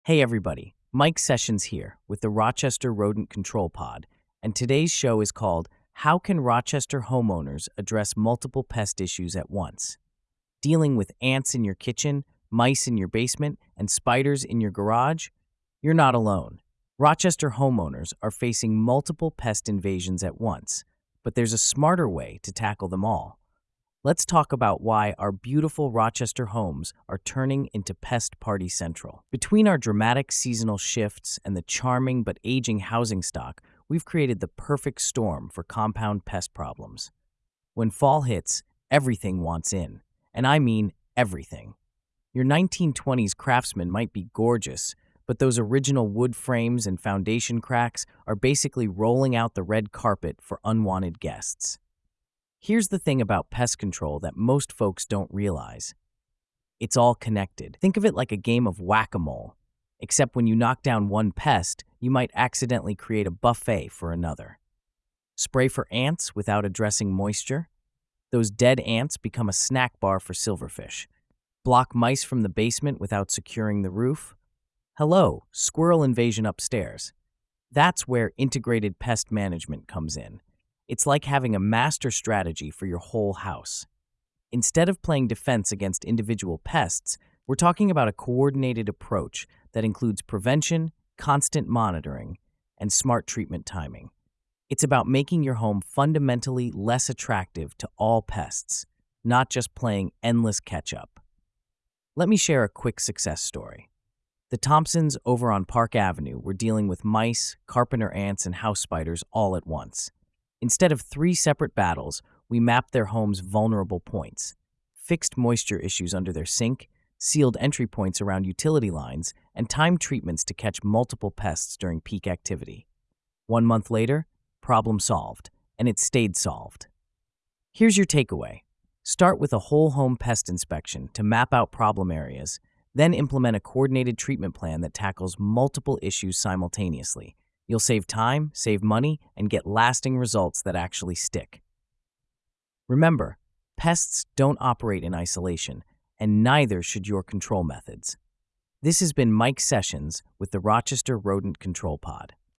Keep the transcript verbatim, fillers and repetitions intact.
Hey everybody, Mike Sessions here with the Rochester Rodent Control Pod, and today's show is called How Can Rochester Homeowners Address Multiple Pest Issues at Once? Dealing with ants in your kitchen, mice in your basement, and spiders in your garage? You're not alone. Rochester homeowners are facing multiple pest invasions at once, but there's a smarter way to tackle them all. Let's talk about why our beautiful Rochester homes are turning into Pest Party Central. Between our dramatic seasonal shifts and the charming but aging housing stock, we've created the perfect storm for compound pest problems. When fall hits, everything wants in. And I mean everything. Your nineteen twenties Craftsman might be gorgeous, but those original wood frames and foundation cracks are basically rolling out the red carpet for unwanted guests. Here's the thing about pest control that most folks don't realize. It's all connected. Think of it like a game of whack-a-mole, except when you knock down one pest, you might accidentally create a buffet for another. Spray for ants without addressing moisture? Those dead ants become a snack bar for silverfish. Block mice from the basement without securing the roof? Hello, squirrel invasion upstairs. That's where integrated pest management comes in. It's like having a master strategy for your whole house. Instead of playing defense against individual pests, we're talking about a coordinated approach that includes prevention, constant monitoring, and smart treatment timing. It's about making your home fundamentally less attractive to all pests, not just playing endless catch-up. Let me share a quick success story. The Thompsons over on Park Avenue were dealing with mice, carpenter ants, and house spiders all at once. Instead of three separate battles, we mapped their home's vulnerable points, fixed moisture issues under their sink, sealed entry points around utility lines, and timed treatments to catch multiple pests during peak activity. One month later, problem solved, and it stayed solved. Here's your takeaway. Start with a whole home pest inspection to map out problem areas, then implement a coordinated treatment plan that tackles multiple issues simultaneously. You'll save time, save money, and get lasting results that actually stick. Remember, pests don't operate in isolation, and neither should your control methods. This has been Mike Sessions with the Rochester Rodent Control Pod.